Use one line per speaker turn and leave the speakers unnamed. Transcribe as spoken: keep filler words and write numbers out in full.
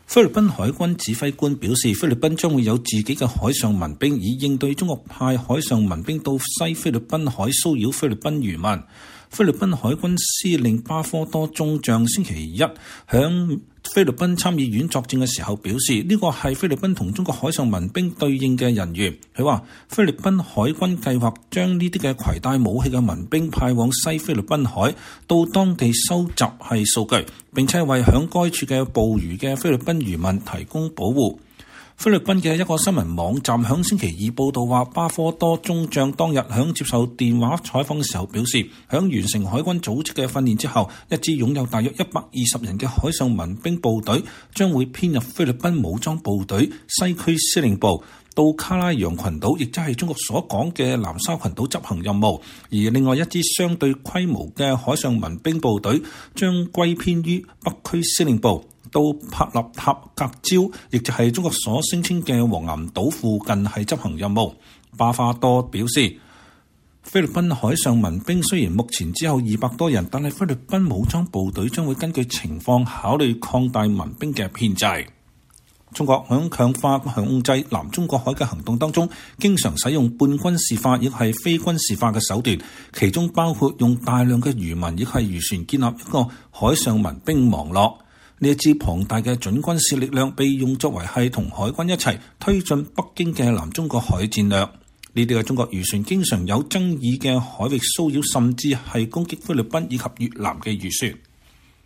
菲律賓海軍指揮官表示，菲律賓將會有自己嘅海上民兵，以應對中國派海上民兵到西菲律賓海騷擾菲律賓漁民。菲律賓海軍司令巴科多中將星期一響菲律賓參議院作戰嘅時候表示，呢個係菲律賓同中國海上民兵對應嘅人員。佢話菲律賓海軍計劃將呢啲嘅攜帶武器嘅民兵派往西菲律賓海，到當地收集係數據，並且為響該處嘅捕魚嘅菲律賓漁民提供保護。菲律賓嘅一個新聞網站響星期二報道話，巴科多中將當日響接受電話採訪嘅時候表示，響完成海軍組織嘅訓練之後，一支擁有大約一百二十人嘅海上民兵部隊將會編入菲律賓武裝部隊西區司令部，到卡拉揚群島，亦即係中國所講嘅南沙群島執行任務。而另外一支相對規模嘅海上民兵部隊將歸編於北區司令部，到帕納塔格礁，亦就係中國所聲稱嘅黃岩島附近係執行任務。巴科多表示，菲律賓海上民兵雖然目前只有二百多人，但係菲律賓武裝部隊將會根據情況考慮擴大民兵嘅編制。中國響強化控制南中國海嘅行動當中，經常使用半軍事化亦係非軍事化嘅手段，其中包括用大量嘅漁民亦係漁船建立一個海上民兵網絡。呢一支龐大嘅準軍事力量被用作為係同海軍一齊推進北京嘅南中國海戰略。呢啲嘅中國漁船經常有爭議嘅海域騷擾，甚至係攻擊菲律賓以及越南嘅漁船。